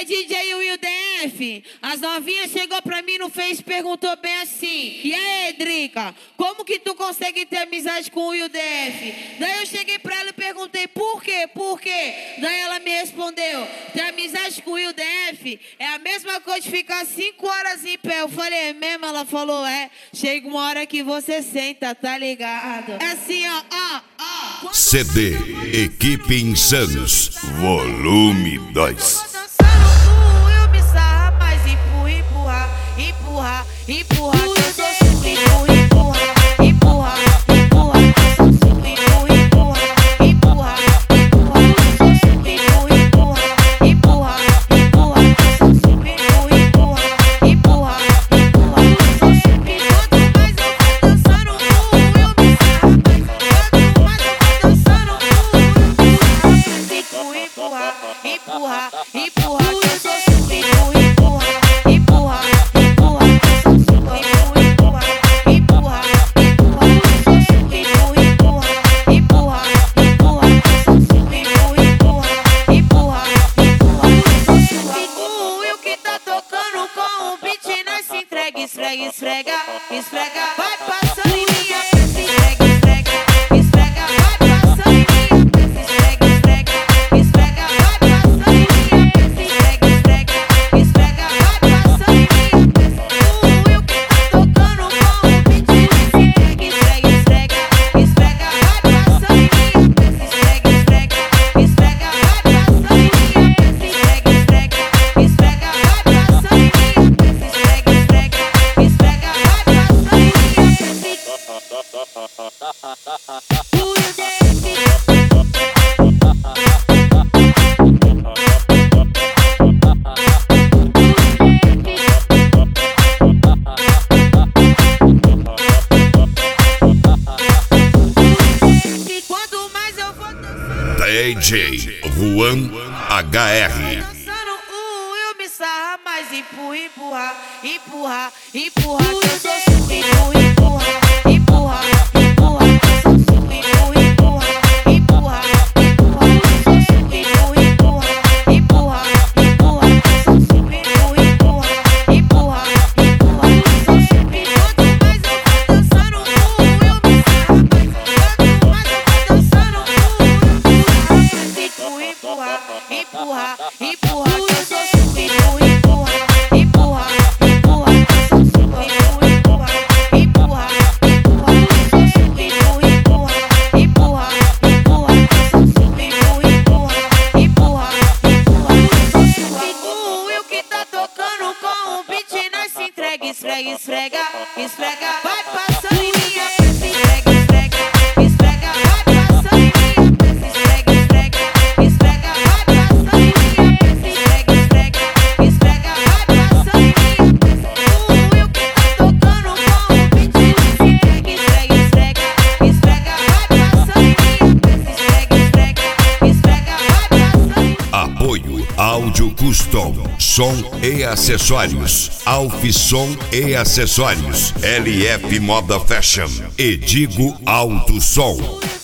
DJ Will DF, as novinhas chegou pra mim no Face e perguntou bem assim: e aí, Drica, como que tu consegue ter amizade com o Will DF? Daí eu cheguei pra ela e perguntei por quê? Por quê? Daí ela me respondeu: ter amizade com o Will DF é a mesma coisa de ficar 5 horas em pé. Eu falei, é mesmo? Ela falou, é. Chega uma hora que você senta, tá ligado? É assim, ó. CD Equipe Insanos, volume 2. Eu me sarra, mas empurra, empurra, empurra, que eu sou super empurra, empurra, empurra, empurra, empurra, empurra, empurra, empurra, empurra, empurra, empurra, empurra, empurra. Empurra, empurra, que eu sou super empurra, empurra, empurra, empurra, empurra, empurra, empurra, empurra, empurra, empurra, empurra. O que tá tocando com o beat nessa entrega, esfrega, esfrega, esfrega, vai passando em minha peça, esfrega, esfrega, esfrega, vai passando em minha peça, esfrega, esfrega, esfrega, vai passando em minha peça, esfrega, esfrega, esfrega, vai passando em minha peça. O que tá tocando com o beat nessa entrega, esfrega, esfrega, esfrega, vai passando em minha peça, esfrega, esfrega, esfrega, vai passando em minha peça, esfrega, esfrega, esfrega, vai passando em minha peça, esfrega, esfrega, esfrega, vai passando em quanto mais eu vou dançando, DJ Juan HR. eu me sarra, mas empurra, empurra, empurra, empurra, que eu sou super empurra, empurra, empurra, empurra, empurra, empurra, empurra, empurra, empurra, empurra, empurra, empurra, empurra. Quanto mais eu vou dançando, eu me sarra, mas quanto mais eu vou dançando, empurra, empurra, empurra, que eu sou super empurra, empurra, empurra, empurra, empurra, empurra, empurra, empurra, empurra, empurra, empurra. O que tá tocando com o beat nessa entrega, esfrega, esfrega, esfrega, vai passando em minha peça, esfrega, esfrega, esfrega, vai passando em minha peça, esfrega, esfrega, esfrega, vai passando em minha peça, esfrega, esfrega, esfrega, vai passando em minha peça. O que tá tocando com o beat nessa entrega, esfrega, esfrega, esfrega, vai passando em minha peça, esfrega, esfrega, esfrega, vai passando em minha peça. Apoio Áudio Custom, som e acessórios, Alfissom e acessórios, LF Moda Fashion, Edigo Alto Som.